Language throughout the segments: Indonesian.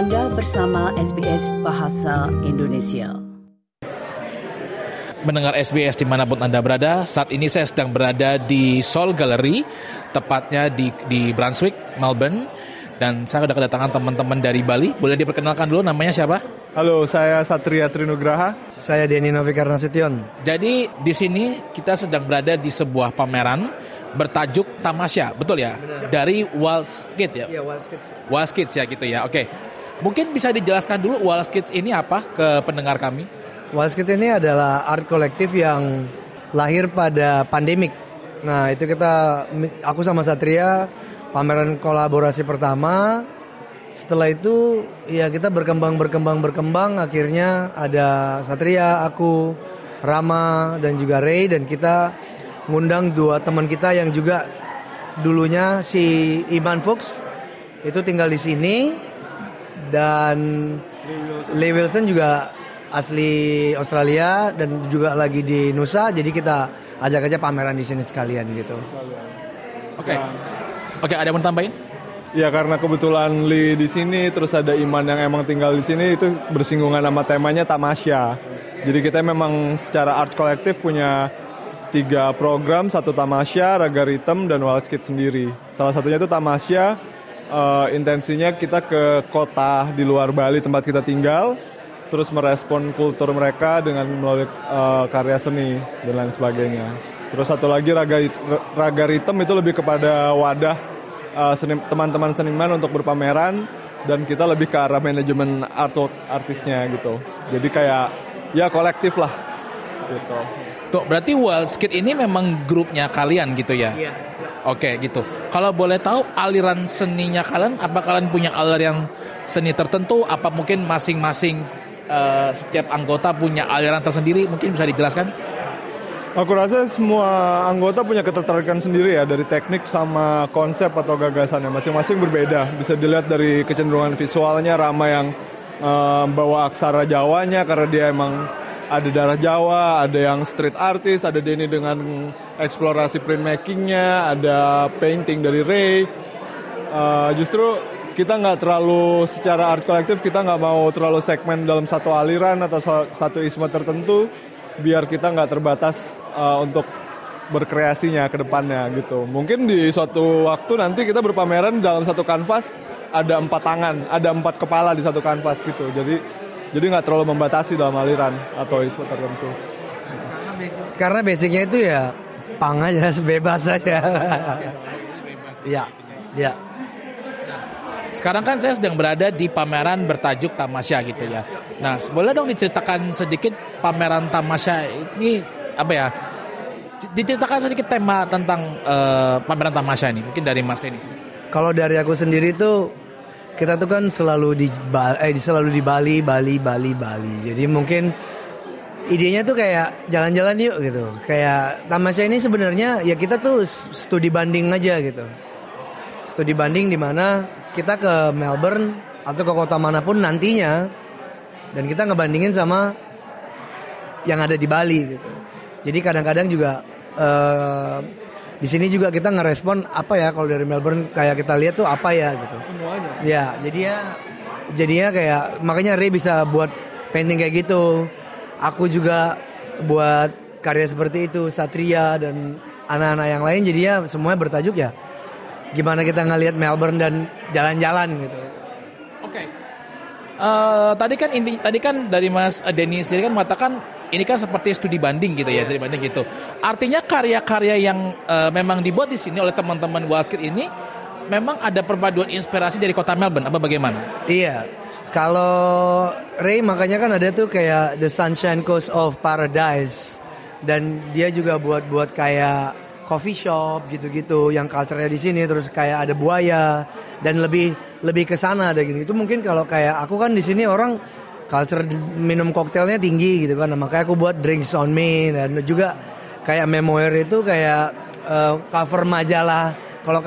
Anda bersama SBS Bahasa Indonesia. Mendengar SBS dimanapun Anda berada, saat ini saya sedang berada di Soul Gallery, tepatnya di Brunswick, Melbourne. Dan saya sudah kedatangan teman-teman dari Bali. Boleh diperkenalkan dulu, namanya siapa? Halo, saya Satria Trinugraha. Saya Denny Novikarnasution. Jadi di sini kita sedang berada di sebuah pameran bertajuk Tamasya, betul ya? Benar. Dari WildSkits ya? Iya, WildSkits. WildSkits ya gitu ya, oke. Mungkin bisa dijelaskan dulu WildSkits ini apa ke pendengar kami? WildSkits ini adalah art kolektif yang lahir pada pandemik. Nah, itu aku sama Satria pameran kolaborasi pertama. Setelah itu ya kita berkembang. Akhirnya ada Satria, aku, Rama dan juga Ray, dan kita ngundang dua teman kita yang juga dulunya si Iman Fuchs itu tinggal di sini, dan Lee Wilson juga asli Australia dan juga lagi di Nusa. Jadi kita ajak aja pameran di sini sekalian gitu. Oke, ada yang mau tambahin? Ya, karena kebetulan Lee di sini, terus ada Iman yang emang tinggal di sini, itu bersinggungan sama temanya Tamasya. Jadi kita memang secara art kolektif punya 3 program, 1 Tamasya, Raga Rhythm, dan WildSkits sendiri. Salah satunya itu Tamasya, intensinya kita ke kota di luar Bali tempat kita tinggal, terus merespon kultur mereka dengan melalui karya seni dan lain sebagainya. Terus satu lagi Raga Rhythm itu lebih kepada wadah teman-teman seniman untuk berpameran, dan kita lebih ke arah manajemen artisnya gitu. Jadi kayak ya kolektif lah gitu. Tuh, berarti WildSkits ini memang grupnya kalian gitu ya? Iya. Oke, gitu. Kalau boleh tahu aliran seninya kalian, apa kalian punya aliran seni tertentu? Apa mungkin masing-masing setiap anggota punya aliran tersendiri? Mungkin bisa dijelaskan? Aku rasa semua anggota punya ketertarikan sendiri ya, dari teknik sama konsep atau gagasannya. Masing-masing berbeda. Bisa dilihat dari kecenderungan visualnya. Rama yang bawa aksara Jawanya karena dia emang ada darah Jawa, ada yang street artist, ada Denny dengan eksplorasi printmakingnya, ada painting dari Ray. Justru kita nggak terlalu, secara art kolektif kita nggak mau terlalu segmen dalam satu aliran atau satu isme tertentu, biar kita nggak terbatas untuk berkreasinya ke depannya gitu. Mungkin di suatu waktu nanti kita berpameran dalam satu kanvas ada 4 tangan, ada 4 kepala di satu kanvas gitu. Jadi nggak terlalu membatasi dalam aliran atau isme tertentu. Karena basicnya itu ya punk aja, bebas aja. Ya. Sekarang kan saya sedang berada di pameran bertajuk Tamasya gitu ya. Nah, boleh dong diceritakan sedikit pameran Tamasya ini apa ya? Diceritakan sedikit tema tentang pameran Tamasya ini, mungkin dari Mas Denny. Kalau dari aku sendiri tuh, kita tuh kan selalu di Bali. Jadi mungkin idenya tuh kayak jalan-jalan yuk gitu. Kayak Tamasya ini sebenarnya ya kita tuh studi banding aja gitu. Studi banding di mana kita ke Melbourne atau ke kota manapun nantinya, dan kita ngebandingin sama yang ada di Bali gitu. Jadi kadang-kadang juga di sini juga kita ngerespon apa ya, kalau dari Melbourne kayak kita lihat tuh apa ya gitu. Semuanya. Ya, jadinya kayak makanya Ray bisa buat painting kayak gitu. Aku juga buat karya seperti itu, Satria dan anak-anak yang lain, jadinya semuanya bertajuk ya gimana kita ngelihat Melbourne dan jalan-jalan gitu. Oke. Tadi kan dari Mas Denny sendiri kan mengatakan ini kan seperti studi banding gitu ya, studi banding gitu. Artinya karya-karya yang memang dibuat di sini oleh teman-teman WildSkits ini memang ada perpaduan inspirasi dari kota Melbourne, apa bagaimana? Iya. Kalau Ray makanya kan ada tuh kayak The Sunshine Coast of Paradise, dan dia juga buat kayak coffee shop gitu-gitu yang culture-nya di sini, terus kayak ada buaya dan lebih ke sana ada gini. Itu mungkin kalau kayak aku kan di sini orang culture minum koktailnya tinggi gitu kan. Nah, makanya aku buat Drinks on Me, dan juga kayak memoir itu kayak cover majalah. Kalau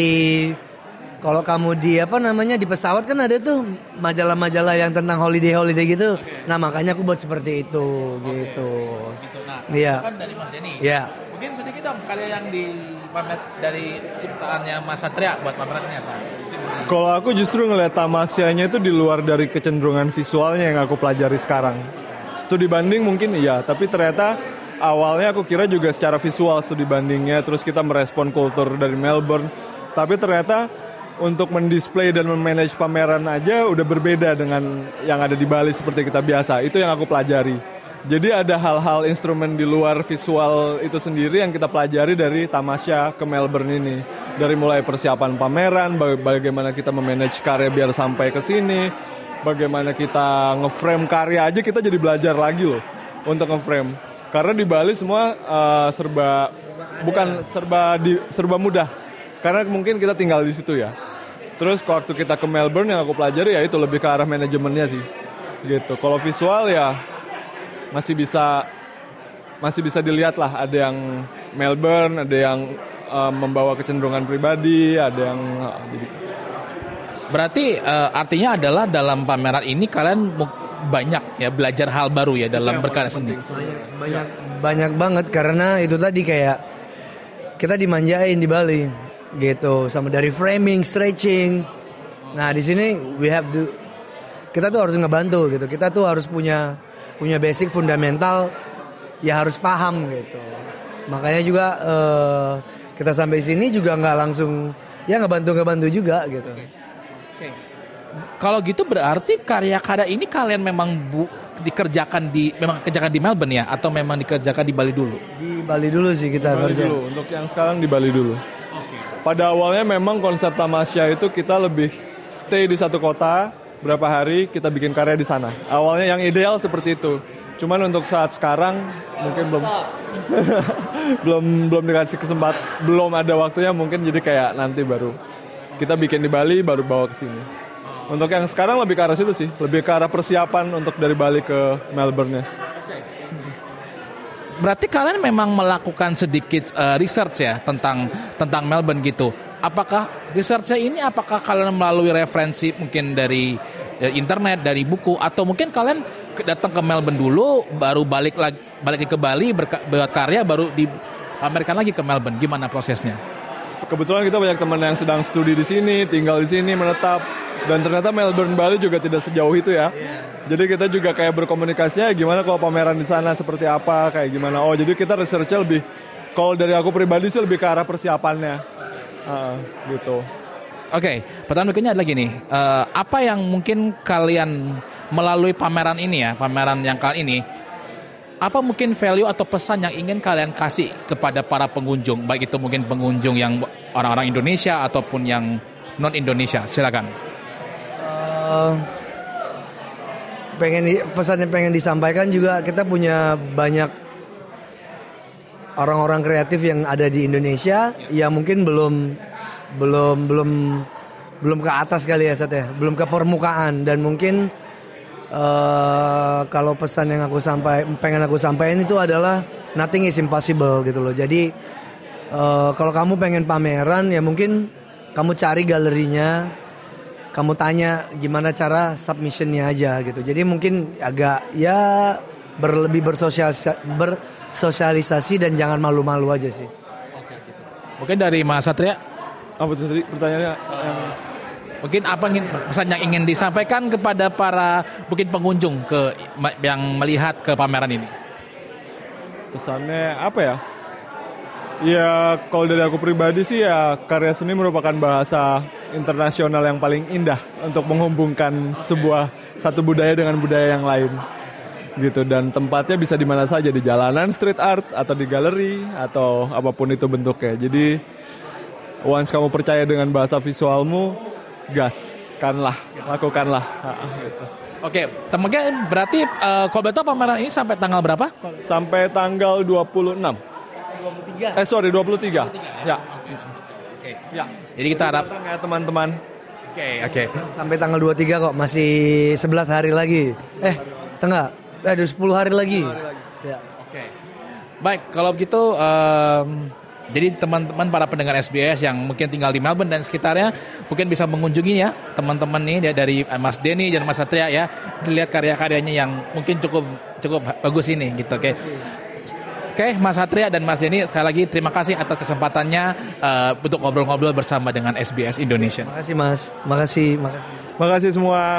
kamu di apa namanya di pesawat kan ada tuh majalah-majalah yang tentang holiday gitu. Nah, makanya aku buat seperti itu gitu. Gitu. Nah, iya. kan dari Mas Denny. Iya. Mungkin sedikit dong karya yang dipamer dari ciptaannya Mas Satria buat pamerannya apa? Kalau aku justru ngeliat Tamasianya itu di luar dari kecenderungan visualnya yang aku pelajari sekarang. Studi banding mungkin iya, tapi ternyata awalnya aku kira juga secara visual studi bandingnya, terus kita merespon kultur dari Melbourne. Tapi ternyata untuk mendisplay dan memanage pameran aja udah berbeda dengan yang ada di Bali seperti kita biasa. Itu yang aku pelajari. Jadi ada hal-hal instrumen di luar visual itu sendiri yang kita pelajari dari Tamasya ke Melbourne ini. Dari mulai persiapan pameran, bagaimana kita memanage karya biar sampai ke sini, bagaimana kita ngeframe karya aja kita jadi belajar lagi loh untuk ngeframe. Karena di Bali semua serba mudah. Karena mungkin kita tinggal di situ ya. Terus waktu kita ke Melbourne yang aku pelajari ya itu lebih ke arah manajemennya sih. Gitu. Kalau visual ya masih bisa dilihat lah, ada yang Melbourne, ada yang membawa kecenderungan pribadi, ada yang jadi. Berarti artinya adalah dalam pameran ini kalian banyak ya belajar hal baru ya dalam berkarya seni. Banyak banget karena itu tadi kayak kita dimanjain di Bali gitu, sama dari framing, stretching. Nah di sini kita tuh harus ngebantu gitu, kita tuh harus punya basic fundamental ya, harus paham gitu. Makanya juga kita sampai sini juga nggak langsung ya ngebantu juga gitu. Oke. Kalau gitu berarti karya-karya ini kalian memang dikerjakan di Melbourne ya, atau memang dikerjakan di Bali dulu? Di Bali dulu sih kita kerja. Untuk yang sekarang di Bali dulu. Okay. Pada awalnya memang konsep Tamasya itu kita lebih stay di satu kota, berapa hari kita bikin karya di sana. Awalnya yang ideal seperti itu. Cuman untuk saat sekarang mungkin belum dikasih kesempatan, belum ada waktunya, mungkin jadi kayak nanti baru kita bikin di Bali baru bawa ke sini. Untuk yang sekarang lebih ke arah situ sih, lebih ke arah persiapan untuk dari Bali ke Melbourne-nya. Berarti kalian memang melakukan sedikit research ya tentang Melbourne gitu. Apakah research-nya ini kalian melalui referensi mungkin dari internet, dari buku, atau mungkin kalian datang ke Melbourne dulu baru balik lagi ke Bali buat karya baru dipamerkan lagi ke Melbourne? Gimana prosesnya? Kebetulan kita banyak teman yang sedang studi di sini, tinggal di sini, menetap, dan ternyata Melbourne Bali juga tidak sejauh itu ya. Jadi kita juga kayak berkomunikasinya gimana kalau pameran di sana seperti apa, kayak gimana. Oh jadi kita research-nya lebih, kalau dari aku pribadi sih lebih ke arah persiapannya, gitu. Oke, pertanyaan berikutnya adalah gini, apa yang mungkin kalian melalui pameran ini ya, pameran yang kali ini, apa mungkin value atau pesan yang ingin kalian kasih kepada para pengunjung, baik itu mungkin pengunjung yang orang-orang Indonesia ataupun yang non-Indonesia? Silakan. Pesan yang pengen disampaikan juga, kita punya banyak orang-orang kreatif yang ada di Indonesia yang mungkin belum ke atas kali ya, Sat ya, belum ke permukaan, dan mungkin kalau pesan yang pengen aku sampaikan itu adalah nothing is impossible gitu loh. Jadi kalau kamu pengen pameran ya mungkin kamu cari galerinya, kamu tanya gimana cara submissionnya aja gitu. Jadi mungkin agak ya lebih bersosialisasi dan jangan malu-malu aja sih. Oke, gitu. Mungkin dari Mas Satria. Apa tadi pertanyaannya? Mungkin apa pesan yang ingin disampaikan kepada para mungkin pengunjung yang melihat ke pameran ini? Pesannya apa ya? Ya kalau dari aku pribadi sih ya, karya seni merupakan bahasa internasional yang paling indah untuk menghubungkan satu budaya dengan budaya yang lain. Gitu, dan tempatnya bisa di mana saja, di jalanan, street art, atau di galeri, atau apapun itu bentuknya. Jadi once kamu percaya dengan bahasa visualmu, gaskanlah, lakukanlah. Gitu. Oke, teman-teman, berarti kalau betul pameran ini sampai tanggal berapa? Sampai tanggal 26. 23. Ya. Oke. Ya. Jadi kita harap ya teman-teman. Oke. Sampai tanggal 23 kok, masih 11 hari lagi. 10 hari lagi. Ya. Oke. Baik, kalau begitu jadi teman-teman para pendengar SBS yang mungkin tinggal di Melbourne dan sekitarnya mungkin bisa mengunjungi ya teman-teman nih dari Mas Denny dan Mas Satria ya, lihat karya-karyanya yang mungkin cukup bagus ini gitu. Oke. Oke, Mas Satria dan Mas Denny, sekali lagi terima kasih atas kesempatannya untuk ngobrol-ngobrol bersama dengan SBS Indonesia. Makasih Mas, makasih. Makasih semua.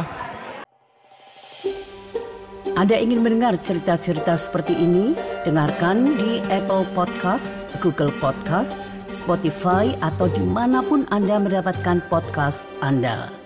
Anda ingin mendengar cerita-cerita seperti ini? Dengarkan di Apple Podcast, Google Podcast, Spotify, atau dimanapun Anda mendapatkan podcast Anda.